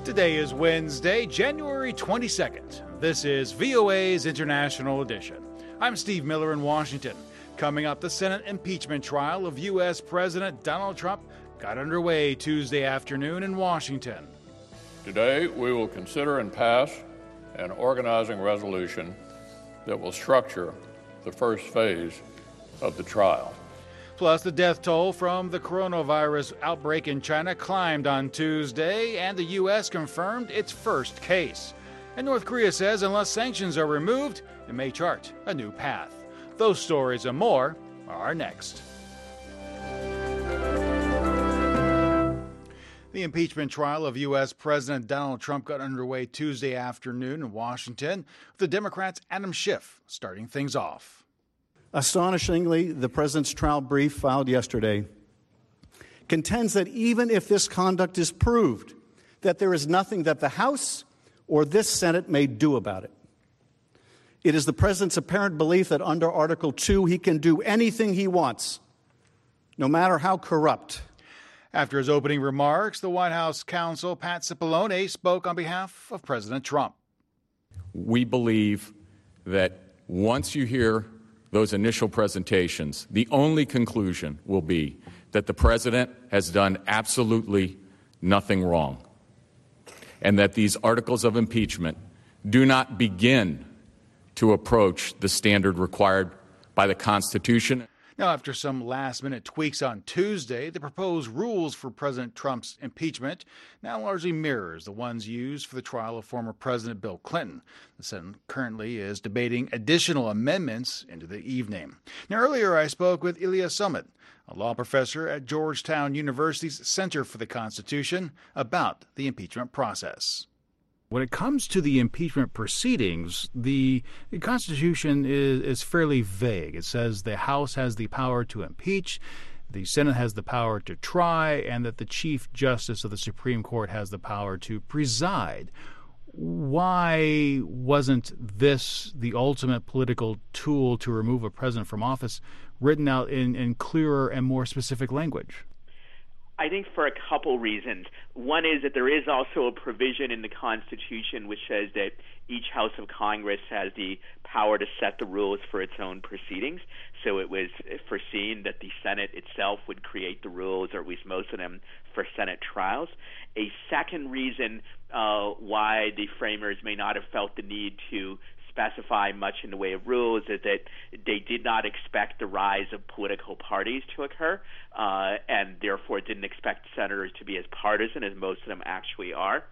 Today is Wednesday, January 22nd. This is VOA's International Edition. I'm Steve Miller in Washington. Coming up, the Senate impeachment trial of U.S. President Donald Trump got underway Tuesday afternoon in Washington. Today, we will consider and pass an organizing resolution that will structure the first phase of the trial. Plus, the death toll from the coronavirus outbreak in China climbed on Tuesday, and the U.S. confirmed its first case. And North Korea says unless sanctions are removed, it may chart a new path. Those stories and more are next. The impeachment trial of U.S. President Donald Trump got underway Tuesday afternoon in Washington, with the Democrats' Adam Schiff starting things off. Astonishingly, the president's trial brief filed yesterday contends that even if this conduct is proved, that there is nothing that the House or this Senate may do about it. It is the president's apparent belief that under Article 2 he can do anything he wants, no matter how corrupt. After his opening remarks, the White House counsel Pat Cipollone spoke on behalf of President Trump. We believe that once you hear those initial presentations, the only conclusion will be that the president has done absolutely nothing wrong, and that these articles of impeachment do not begin to approach the standard required by the Constitution. Now, after some last-minute tweaks on Tuesday, the proposed rules for President Trump's impeachment now largely mirrors the ones used for the trial of former President Bill Clinton. The Senate currently is debating additional amendments into the evening. Now, earlier I spoke with Ilya Summit, a law professor at Georgetown University's Center for the Constitution, about the impeachment process. When it comes to the impeachment proceedings, the Constitution is fairly vague. It says the House has the power to impeach, the Senate has the power to try, and that the Chief Justice of the Supreme Court has the power to preside. Why wasn't this the ultimate political tool to remove a president from office written out in clearer and more specific language? I think for a couple reasons. One is that there is also a provision in the Constitution which says that each House of Congress has the power to set the rules for its own proceedings. So it was foreseen that the Senate itself would create the rules, or at least most of them, for Senate trials. A second reason why the framers may not have felt the need to specify much in the way of rules is that they did not expect the rise of political parties to occur, and therefore didn't expect senators to be as partisan as most of them actually are.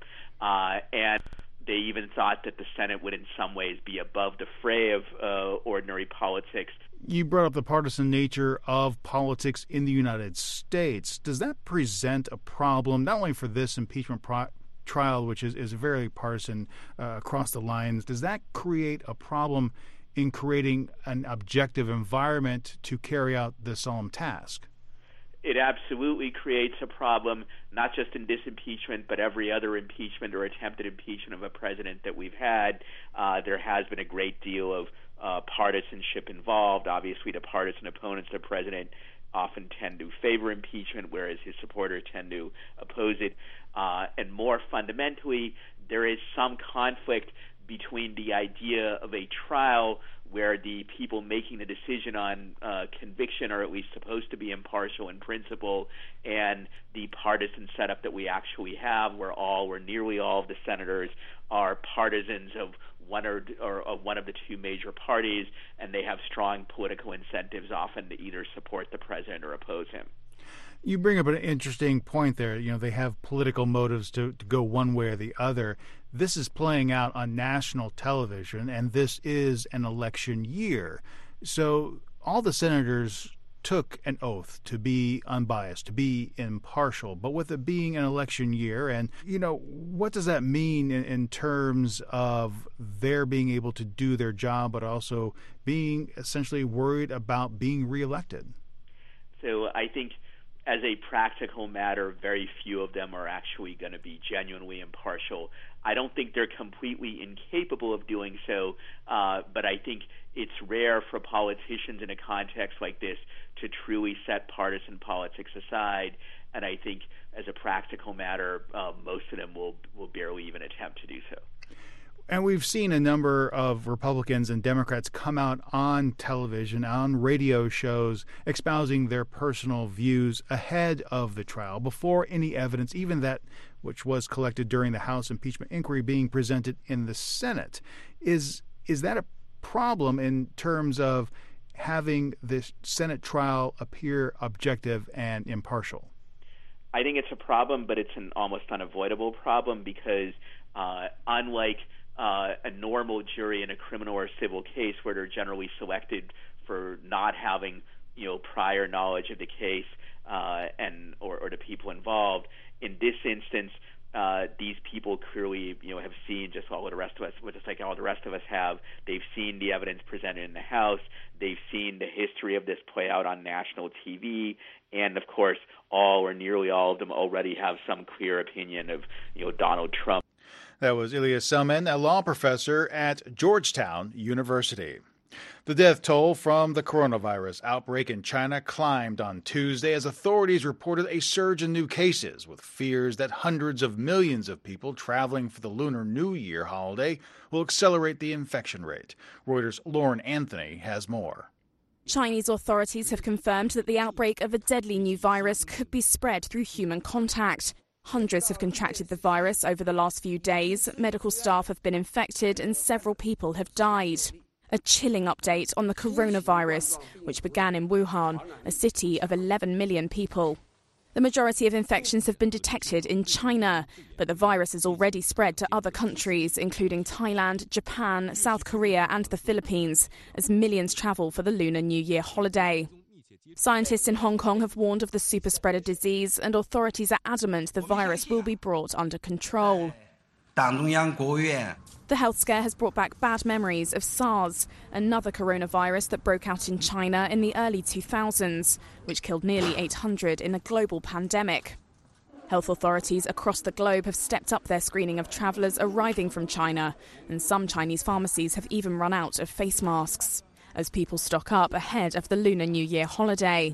And they even thought that the Senate would in some ways be above the fray of ordinary politics. You brought up the partisan nature of politics in the United States. Does that present a problem, not only for this impeachment trial, which is very partisan across the lines? Does that create a problem in creating an objective environment to carry out the solemn task? It absolutely creates a problem, not just in this impeachment, but every other impeachment or attempted impeachment of a president that we've had. There has been a great deal of partisanship involved. Obviously, the partisan opponents of the president often tend to favor impeachment, whereas his supporters tend to oppose it. And more fundamentally, there is some conflict between the idea of a trial where the people making the decision on conviction are at least supposed to be impartial in principle, and the partisan setup that we actually have, where all or nearly all of the senators are partisans of one of the two major parties, and they have strong political incentives often to either support the president or oppose him. You bring up an interesting point there. You know, they have political motives to go one way or the other. This is playing out on national television, and this is an election year. So all the senators took an oath to be unbiased, to be impartial. But with it being an election year, and, you know, what does that mean in terms of their being able to do their job, but also being essentially worried about being reelected? So I think as a practical matter, very few of them are actually going to be genuinely impartial. I don't think they're completely incapable of doing so, but I think it's rare for politicians in a context like this to truly set partisan politics aside and I think as a practical matter, most of them will barely even attempt to do so. And we've seen a number of Republicans and Democrats come out on television, on radio shows, espousing their personal views ahead of the trial, before any evidence, even that which was collected during the House impeachment inquiry, being presented in the Senate. Is that a problem in terms of having this Senate trial appear objective and impartial? I think it's a problem, but it's an almost unavoidable problem because unlike a normal jury in a criminal or civil case where they're generally selected for not having prior knowledge of the case or the people involved, in this instance, these people clearly have seen just like all the rest of us have. They've seen the evidence presented in the House. They've seen the history of this play out on national TV, and of course, all or nearly all of them already have some clear opinion of Donald Trump. That was Ilya Selman, a law professor at Georgetown University. The death toll from the coronavirus outbreak in China climbed on Tuesday as authorities reported a surge in new cases, with fears that hundreds of millions of people traveling for the Lunar New Year holiday will accelerate the infection rate. Reuters' Lauren Anthony has more. Chinese authorities have confirmed that the outbreak of a deadly new virus could be spread through human contact. Hundreds have contracted the virus over the last few days. Medical staff have been infected and several people have died. A chilling update on the coronavirus, which began in Wuhan, a city of 11 million people. The majority of infections have been detected in China, but the virus has already spread to other countries, including Thailand, Japan, South Korea and the Philippines, as millions travel for the Lunar New Year holiday. Scientists in Hong Kong have warned of the super spreader disease, and authorities are adamant the virus will be brought under control. The health scare has brought back bad memories of SARS, another coronavirus that broke out in China in the early 2000s, which killed nearly 800 in a global pandemic. Health authorities across the globe have stepped up their screening of travellers arriving from China, and some Chinese pharmacies have even run out of face masks as people stock up ahead of the Lunar New Year holiday.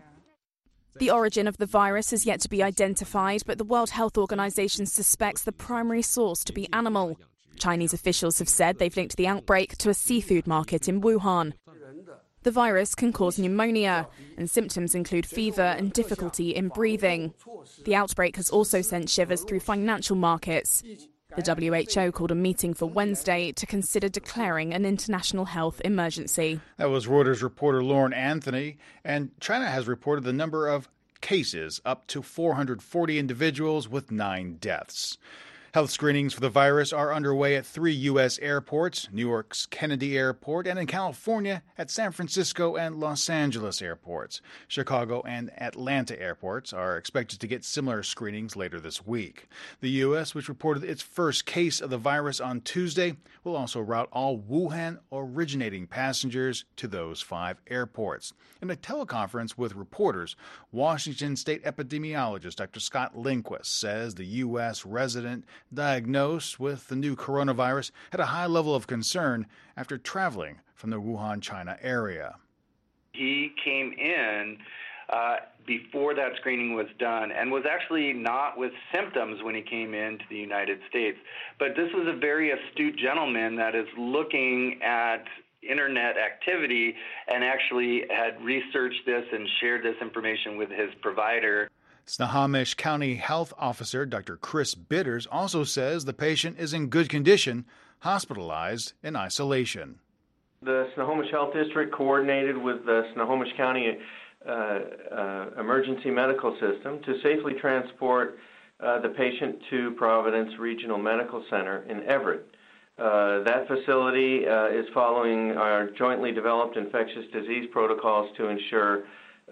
The origin of the virus is yet to be identified, but the World Health Organization suspects the primary source to be animal. Chinese officials have said they've linked the outbreak to a seafood market in Wuhan. The virus can cause pneumonia, and symptoms include fever and difficulty in breathing. The outbreak has also sent shivers through financial markets. The WHO called a meeting for Wednesday to consider declaring an international health emergency. That was Reuters reporter Lauren Anthony, and China has reported the number of cases up to 440 individuals with 9 deaths. Health screenings for the virus are underway at 3 U.S. airports, New York's Kennedy Airport, and in California at San Francisco and Los Angeles airports. Chicago and Atlanta airports are expected to get similar screenings later this week. The U.S., which reported its first case of the virus on Tuesday, will also route all Wuhan-originating passengers to those 5 airports. In a teleconference with reporters, Washington State epidemiologist Dr. Scott Lindquist says the U.S. resident diagnosed with the new coronavirus had a high level of concern after traveling from the Wuhan, China area. He came in before that screening was done and was actually not with symptoms when he came into the United States. But this was a very astute gentleman that is looking at internet activity and actually had researched this and shared this information with his provider. Snohomish County Health Officer Dr. Chris Bitters also says the patient is in good condition, hospitalized in isolation. The Snohomish Health District coordinated with the Snohomish County Emergency Medical System to safely transport the patient to Providence Regional Medical Center in Everett. That facility is following our jointly developed infectious disease protocols to ensure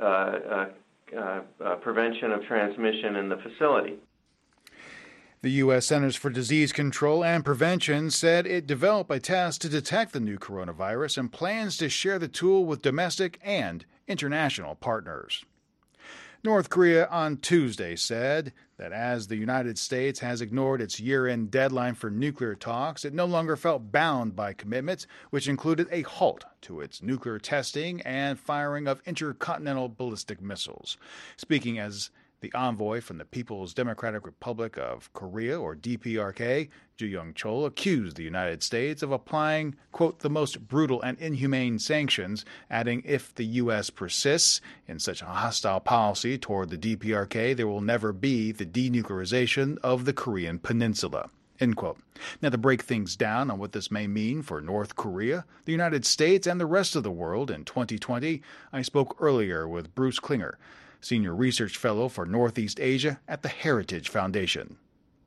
prevention of transmission in the facility. The U.S. Centers for Disease Control and Prevention said it developed a test to detect the new coronavirus and plans to share the tool with domestic and international partners. North Korea on Tuesday said that as the United States has ignored its year-end deadline for nuclear talks, it no longer felt bound by commitments, which included a halt to its nuclear testing and firing of intercontinental ballistic missiles. Speaking as The envoy from the People's Democratic Republic of Korea, or DPRK, Ju Young-chol, accused the United States of applying, quote, the most brutal and inhumane sanctions, adding, if the U.S. persists in such a hostile policy toward the DPRK, there will never be the denuclearization of the Korean Peninsula. End quote. Now, to break things down on what this may mean for North Korea, the United States, and the rest of the world in 2020, I spoke earlier with Bruce Klinger, Senior Research Fellow for Northeast Asia at the Heritage Foundation.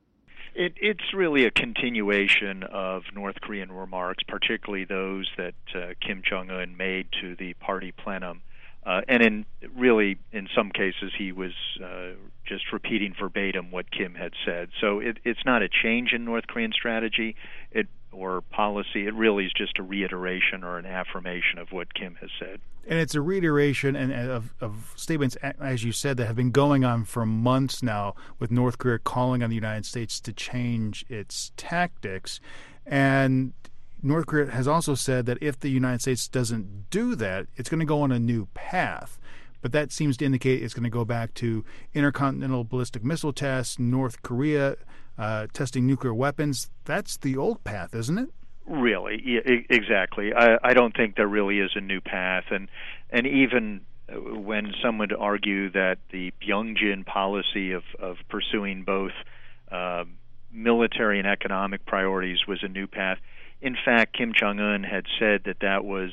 It's really a continuation of North Korean remarks, particularly those that Kim Jong-un made to the party plenum. And in some cases, he was just repeating verbatim what Kim had said. So it's not a change in North Korean strategy or policy. It really is just a reiteration or an affirmation of what Kim has said. And it's a reiteration of statements, as you said, that have been going on for months now, with North Korea calling on the United States to change its tactics. And North Korea has also said that if the United States doesn't do that, it's going to go on a new path. But that seems to indicate it's going to go back to intercontinental ballistic missile tests, North Korea testing nuclear weapons. That's the old path, isn't it? Really, exactly. I don't think there really is a new path. And even when some would argue that the Pyongyang policy of pursuing both military and economic priorities was a new path, in fact, Kim Jong-un had said that was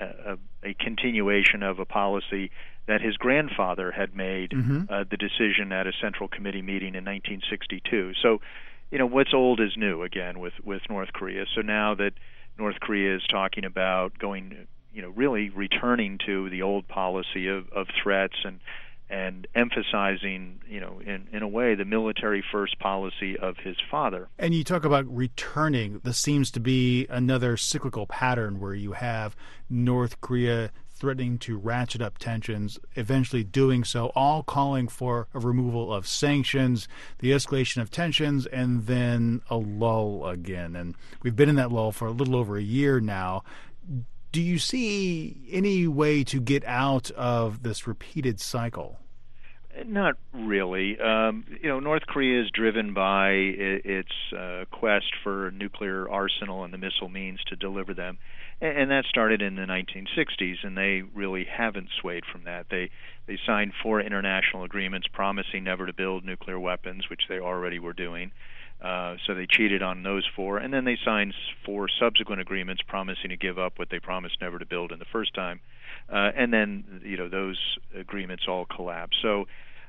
a continuation of a policy that his grandfather had made the decision at a Central Committee meeting in 1962. So, what's old is new again with North Korea. So now that North Korea is talking about going, really returning to the old policy of threats and emphasizing, in a way, the military-first policy of his father. And you talk about returning. This seems to be another cyclical pattern where you have North Korea threatening to ratchet up tensions, eventually doing so, all calling for a removal of sanctions, the escalation of tensions, and then a lull again. And we've been in that lull for a little over a year now. Do you see any way to get out of this repeated cycle? Not really. North Korea is driven by its quest for a nuclear arsenal and the missile means to deliver them. And that started in the 1960s, and they really haven't swayed from that. They signed 4 international agreements promising never to build nuclear weapons, which they already were doing. So they cheated on those 4, and then they signed 4 subsequent agreements promising to give up what they promised never to build in the first time. And then, those agreements all collapsed. So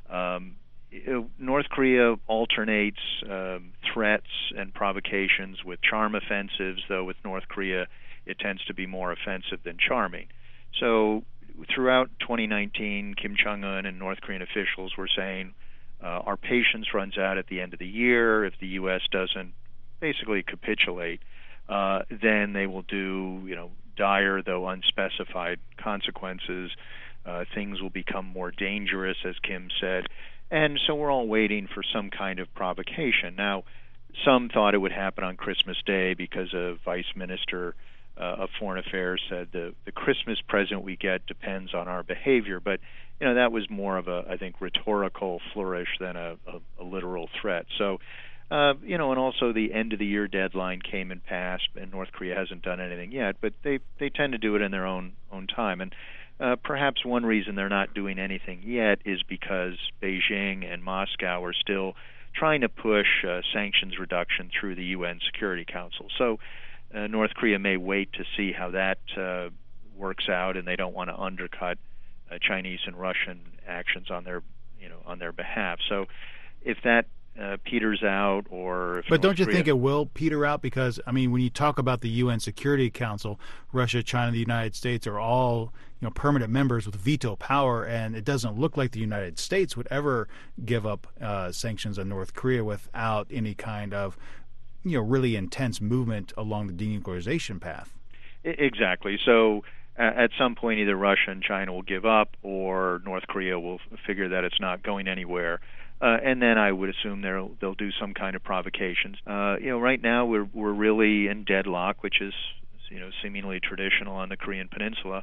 North Korea alternates threats and provocations with charm offensives, though with North Korea it tends to be more offensive than charming. So throughout 2019, Kim Jong-un and North Korean officials were saying, our patience runs out at the end of the year. If the U.S. doesn't basically capitulate, then they will do, dire though unspecified consequences. Things will become more dangerous, as Kim said. And so we're all waiting for some kind of provocation. Now, some thought it would happen on Christmas Day because a vice minister of Foreign Affairs said the Christmas present we get depends on our behavior. But, that was more of a, I think, rhetorical flourish than a literal threat. So, and also the end-of-the-year deadline came and passed, and North Korea hasn't done anything yet, but they tend to do it in their own time. And perhaps one reason they're not doing anything yet is because Beijing and Moscow are still trying to push sanctions reduction through the UN Security Council. So North Korea may wait to see how that works out, and they don't want to undercut Chinese and Russian actions on their behalf. So if that peters out, or if but don't you think it will peter out? Because when you talk about the UN Security Council, Russia, China, the United States are all permanent members with veto power, and it doesn't look like the United States would ever give up sanctions on North Korea without any kind of really intense movement along the denuclearization path. Exactly. So at some point, either Russia and China will give up, or North Korea will figure that it's not going anywhere. And then I would assume they'll do some kind of provocations. Right now we're really in deadlock, which is seemingly traditional on the Korean Peninsula.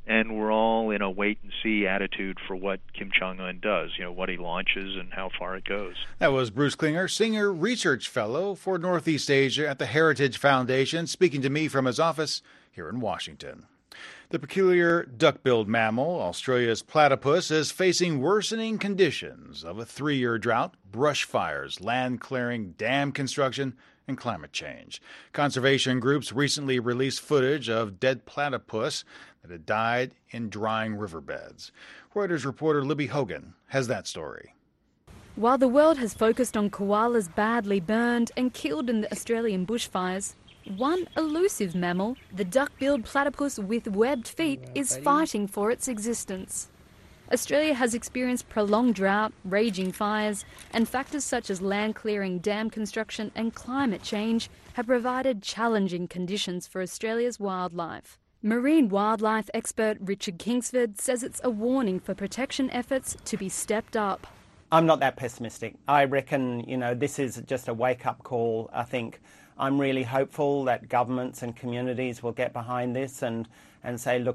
and we're all in a wait-and-see attitude for what Kim Jong-un does, what he launches and how far it goes. That was Bruce Klinger, Senior Research Fellow for Northeast Asia at the Heritage Foundation, speaking to me from his office here in Washington. The peculiar duck-billed mammal, Australia's platypus, is facing worsening conditions of a 3-year drought, brush fires, land clearing, dam construction, and climate change. Conservation groups recently released footage of dead platypus that had died in drying riverbeds. Reuters reporter Libby Hogan has that story. While the world has focused on koalas badly burned and killed in the Australian bushfires, one elusive mammal, the duck-billed platypus with webbed feet, is fighting for its existence. Australia has experienced prolonged drought, raging fires, and factors such as land clearing, dam construction and climate change have provided challenging conditions for Australia's wildlife. Marine wildlife expert Richard Kingsford says it's a warning for protection efforts to be stepped up. I'm not that pessimistic. I reckon, this is just a wake-up call. I think I'm really hopeful that governments and communities will get behind this and say, look,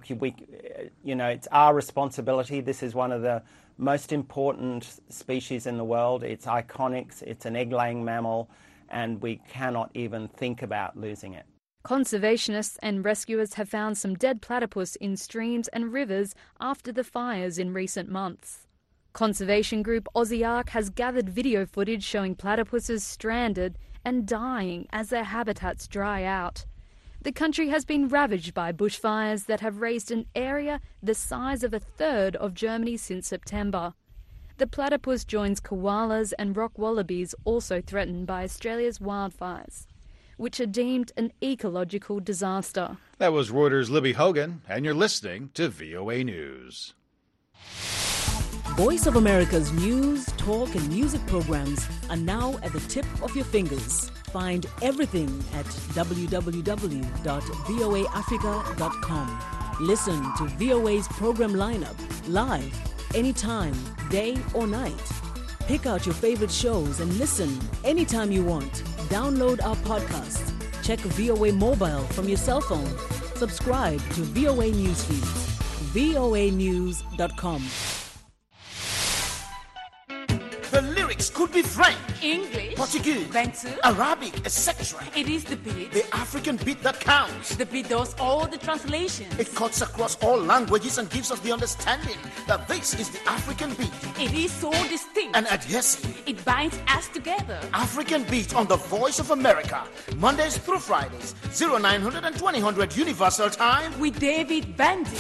it's our responsibility. This is one of the most important species in the world. It's iconic. It's an egg-laying mammal, and we cannot even think about losing it. Conservationists and rescuers have found some dead platypus in streams and rivers after the fires in recent months. Conservation group Aussiark has gathered video footage showing platypuses stranded and dying as their habitats dry out. The country has been ravaged by bushfires that have razed an area the size of a third of Germany since September. The platypus joins koalas and rock wallabies also threatened by Australia's wildfires, which are deemed an ecological disaster. That was Reuters' Libby Hogan, and you're listening to VOA News. Voice of America's news, talk, and music programs are now at the tip of your fingers. Find everything at www.voaafrica.com. Listen to VOA's program lineup live, anytime, day or night. Pick out your favorite shows and listen anytime you want. Download our podcast. Check VOA Mobile from your cell phone. Subscribe to VOA Newsfeed. voanews.com. The lyrics could be French, English, Portuguese, Bantu, Arabic, etc. It is the beat. The African beat that counts. The beat does all the translations. It cuts across all languages and gives us the understanding that this is the African beat. It is so distinct and adhesive. It binds us together. African beat on the Voice of America, Mondays through Fridays, 0900 and 2000 Universal Time with David Bandy.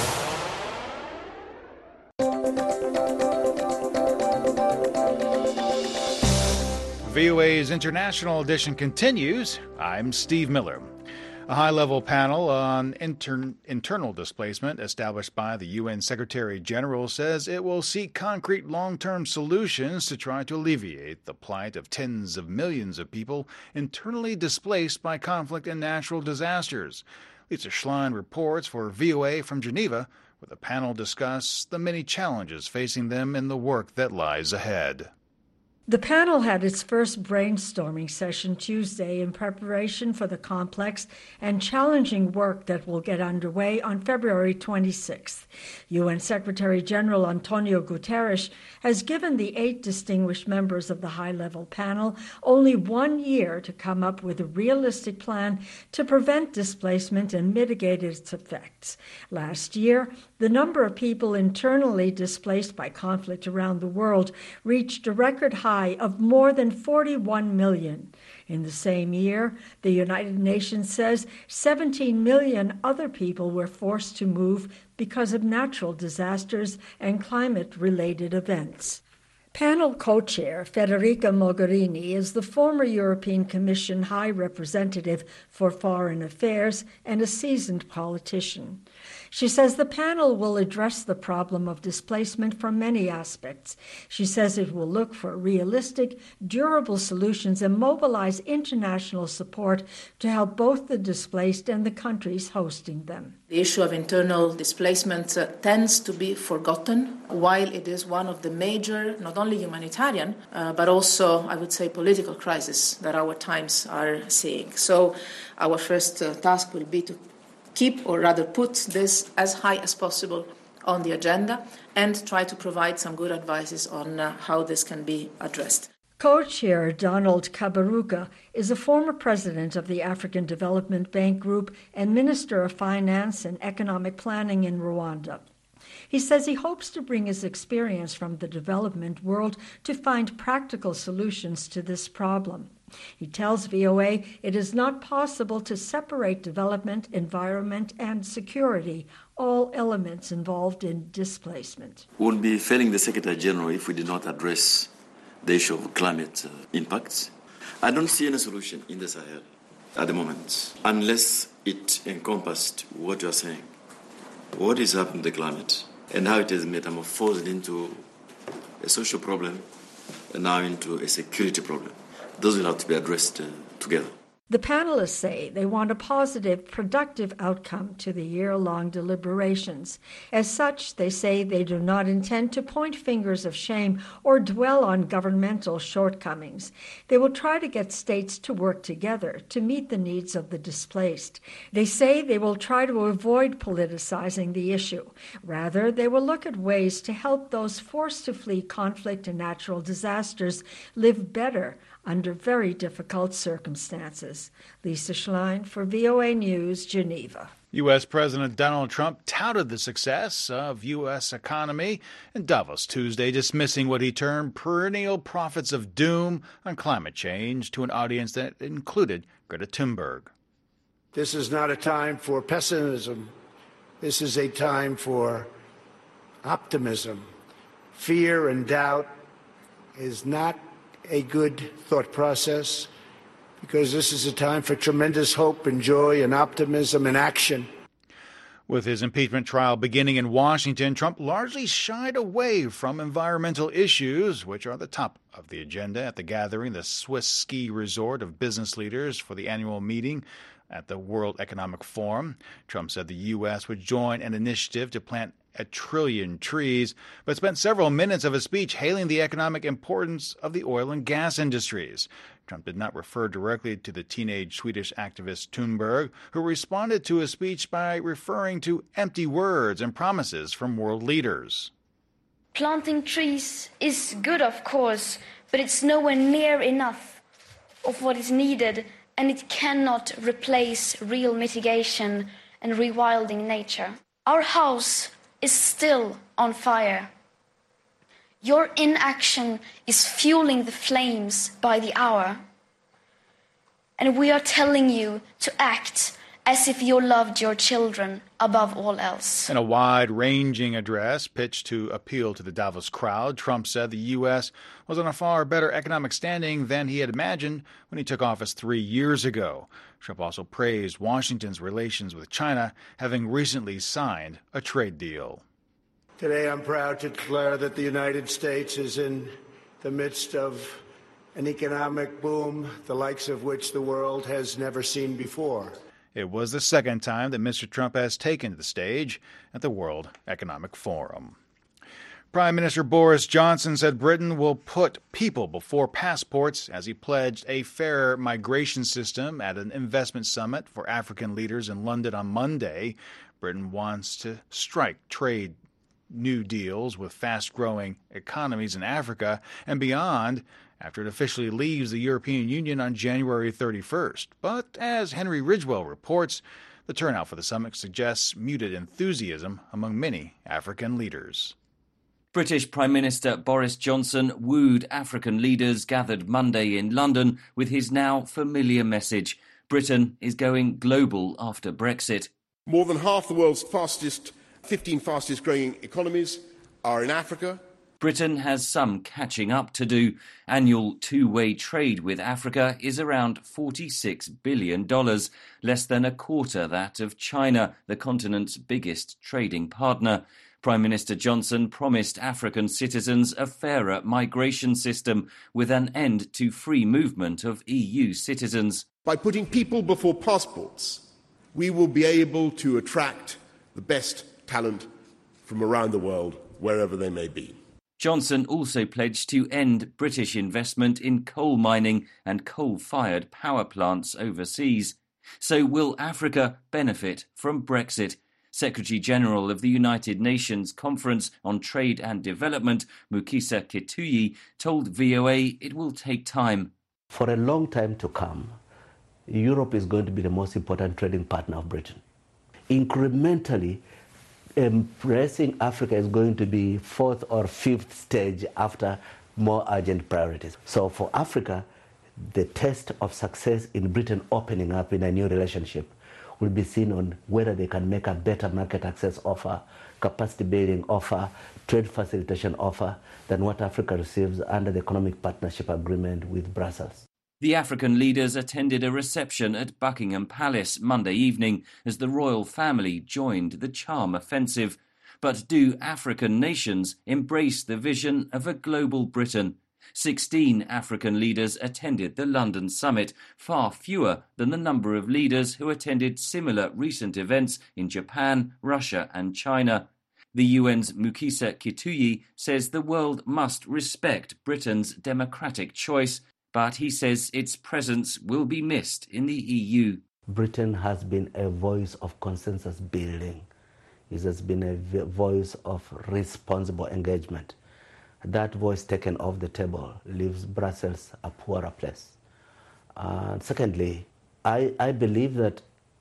VOA's International Edition continues. I'm Steve Miller. A high-level panel on internal displacement established by the UN Secretary-General says it will seek concrete long-term solutions to try to alleviate the plight of tens of millions of people internally displaced by conflict and natural disasters. Lisa Schlein reports for VOA from Geneva, where the panel discussed the many challenges facing them in the work that lies ahead. The panel had its first brainstorming session Tuesday in preparation for the complex and challenging work that will get underway on February 26th. UN Secretary-General Antonio Guterres has given the 8 distinguished members of the high-level panel only 1 year to come up with a realistic plan to prevent displacement and mitigate its effects. Last year, the number of people internally displaced by conflict around the world reached a record high of more than 41 million. In the same year, the United Nations says 17 million other people were forced to move because of natural disasters and climate-related events. Panel co-chair Federica Mogherini is the former European Commission High Representative for Foreign Affairs and a seasoned politician. She says the panel will address the problem of displacement from many aspects. She says it will look for realistic, durable solutions and mobilize international support to help both the displaced and the countries hosting them. The issue of internal displacement tends to be forgotten, while it is one of the major, not only humanitarian, but also, I would say, political crises that our times are seeing. So our first task will be to keep, or rather put this as high as possible on the agenda and try to provide some good advices on how this can be addressed. Co-chair Donald Kaberuka is a former president of the African Development Bank Group and Minister of Finance and Economic Planning in Rwanda. He says he hopes to bring his experience from the development world to find practical solutions to this problem. He tells VOA it is not possible to separate development, environment, and security, all elements involved in displacement. We would be failing the Secretary General if we did not address the issue of climate impacts. I don't see any solution in the Sahel at the moment, unless it encompassed what you are saying. What is happening to the climate and how it is metamorphosed into a social problem and now into a security problem. Those will have to be addressed together. The panelists say they want a positive, productive outcome to the year-long deliberations. As such, they say they do not intend to point fingers of shame or dwell on governmental shortcomings. They will try to get states to work together to meet the needs of the displaced. They say they will try to avoid politicizing the issue. Rather, they will look at ways to help those forced to flee conflict and natural disasters live better under very difficult circumstances. Lisa Schlein for VOA News, Geneva. U.S. President Donald Trump touted the success of U.S. economy in Davos Tuesday, dismissing what he termed perennial prophets of doom on climate change to an audience that included Greta Thunberg. This is not a time for pessimism. This is a time for optimism. Fear and doubt is not a good thought process, because this is a time for tremendous hope and joy and optimism and action. With his impeachment trial beginning in Washington, Trump largely shied away from environmental issues, which are the top of the agenda at the gathering, the Swiss ski resort of business leaders for the annual meeting at the World Economic Forum. Trump said the U.S. would join an initiative to plant 1 trillion trees, but spent several minutes of his speech hailing the economic importance of the oil and gas industries. Trump did not refer directly to the teenage Swedish activist Thunberg, who responded to his speech by referring to empty words and promises from world leaders. Planting trees is good, of course, but it's nowhere near enough of what is needed, and it cannot replace real mitigation and rewilding nature. Our house is still on fire. Your inaction is fueling the flames by the hour. And we are telling you to act as if you loved your children above all else. In a wide-ranging address pitched to appeal to the Davos crowd, Trump said the U.S. was on a far better economic standing than he had imagined when he took office 3 years ago. Trump also praised Washington's relations with China, having recently signed a trade deal. Today, I'm proud to declare that the United States is in the midst of an economic boom, the likes of which the world has never seen before. It was the second time that Mr. Trump has taken the stage at the World Economic Forum. Prime Minister Boris Johnson said Britain will put people before passports as he pledged a fairer migration system at an investment summit for African leaders in London on Monday. Britain wants to strike trade new deals with fast-growing economies in Africa and beyond after it officially leaves the European Union on January 31st. But as Henry Ridgwell reports, the turnout for the summit suggests muted enthusiasm among many African leaders. British Prime Minister Boris Johnson wooed African leaders gathered Monday in London with his now familiar message: Britain is going global after Brexit. More than half the world's 15 fastest growing economies are in Africa. Britain has some catching up to do. Annual two-way trade with Africa is around $46 billion, less than a quarter that of China, the continent's biggest trading partner. Prime Minister Johnson promised African citizens a fairer migration system with an end to free movement of EU citizens. By putting people before passports, we will be able to attract the best talent from around the world, wherever they may be. Johnson also pledged to end British investment in coal mining and coal-fired power plants overseas. So will Africa benefit from Brexit? Secretary-General of the United Nations Conference on Trade and Development, Mukisa Kituyi, told VOA it will take time. For a long time to come, Europe is going to be the most important trading partner of Britain. Incrementally, embracing Africa is going to be fourth or fifth stage after more urgent priorities. So for Africa, the test of success in Britain opening up in a new relationship will be seen on whether they can make a better market access offer, capacity building offer, trade facilitation offer than what Africa receives under the Economic Partnership Agreement with Brussels. The African leaders attended a reception at Buckingham Palace Monday evening as the royal family joined the charm offensive. But do African nations embrace the vision of a global Britain? 16 African leaders attended the London summit, far fewer than the number of leaders who attended similar recent events in Japan, Russia and China. The UN's Mukisa Kituyi says the world must respect Britain's democratic choice, but he says its presence will be missed in the EU. Britain has been a voice of consensus building. It has been a voice of responsible engagement. That voice taken off the table leaves Brussels a poorer place. Secondly, I believe that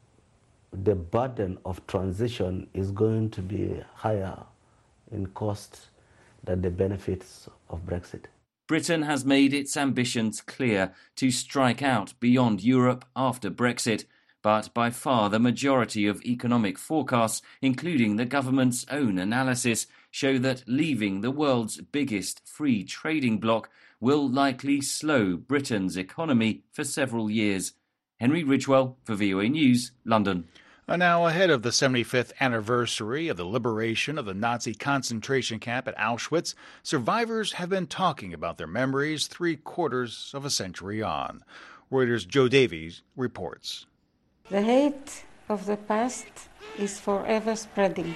the burden of transition is going to be higher in cost than the benefits of Brexit. Britain has made its ambitions clear to strike out beyond Europe after Brexit, but by far the majority of economic forecasts, including the government's own analysis, show that leaving the world's biggest free trading bloc will likely slow Britain's economy for several years. Henry Ridgwell for VOA News, London. Now, ahead of the 75th anniversary of the liberation of the Nazi concentration camp at Auschwitz, survivors have been talking about their memories 3/4 of a century on. Reuters' Joe Davies reports. The hate of the past is forever spreading,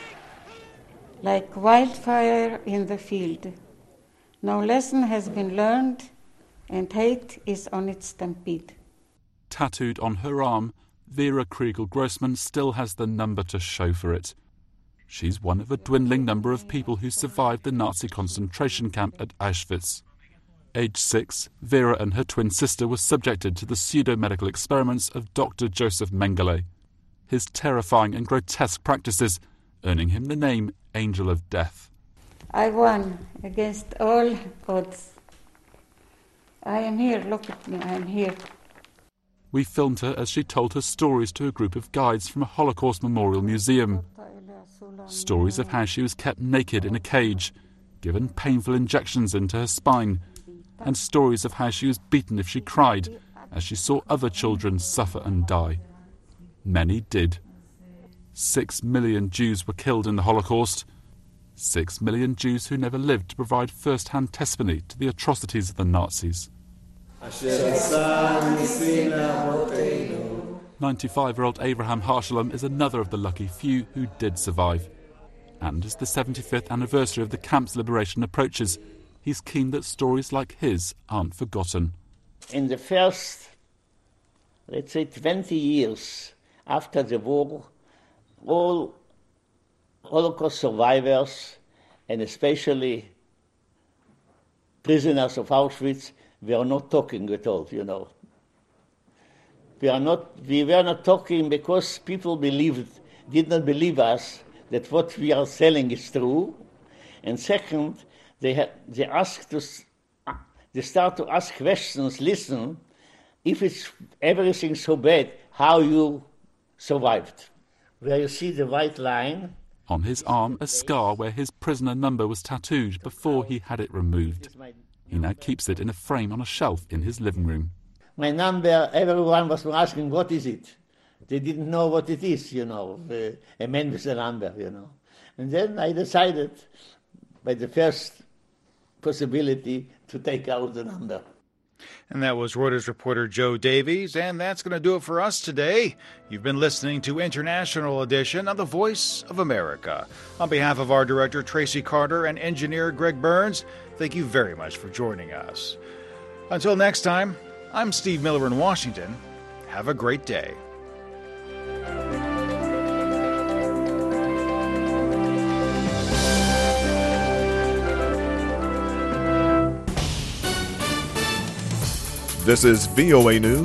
like wildfire in the field. No lesson has been learned, and hate is on its stampede. Tattooed on her arm, Vera Kriegel-Grossman still has the number to show for it. She's one of a dwindling number of people who survived the Nazi concentration camp at Auschwitz. Aged 6, Vera and her twin sister were subjected to the pseudo-medical experiments of Dr. Joseph Mengele. His terrifying and grotesque practices earning him the name Angel of Death. I won against all odds. I am here, look at me, I am here. We filmed her as she told her stories to a group of guides from a Holocaust Memorial Museum. Stories of how she was kept naked in a cage, given painful injections into her spine, and stories of how she was beaten if she cried, as she saw other children suffer and die. Many did. 6 million Jews were killed in the Holocaust. 6 million Jews who never lived to provide first-hand testimony to the atrocities of the Nazis. 95-year-old Abraham Harshalom is another of the lucky few who did survive. And as the 75th anniversary of the camp's liberation approaches, he's keen that stories like his aren't forgotten. In the first, let's say, 20 years after the war, all Holocaust survivors, and especially prisoners of Auschwitz, were not talking at all, you know. We were not talking because people did not believe us that what we are selling is true. And second, they start to ask questions. Listen, if it's everything so bad, how you survived? Where you see the white line. On his arm, a scar where his prisoner number was tattooed before he had it removed. He now keeps it in a frame on a shelf in his living room. My number, everyone was asking, what is it? They didn't know what it is, you know, a man with a number, you know. And then I decided, by the first possibility, to take out the number. And that was Reuters reporter Joe Davies, and that's going to do it for us today. You've been listening to International Edition of The Voice of America. On behalf of our director, Tracy Carter, and engineer Greg Burns, thank you very much for joining us. Until next time, I'm Steve Miller in Washington. Have a great day. This is VOA News.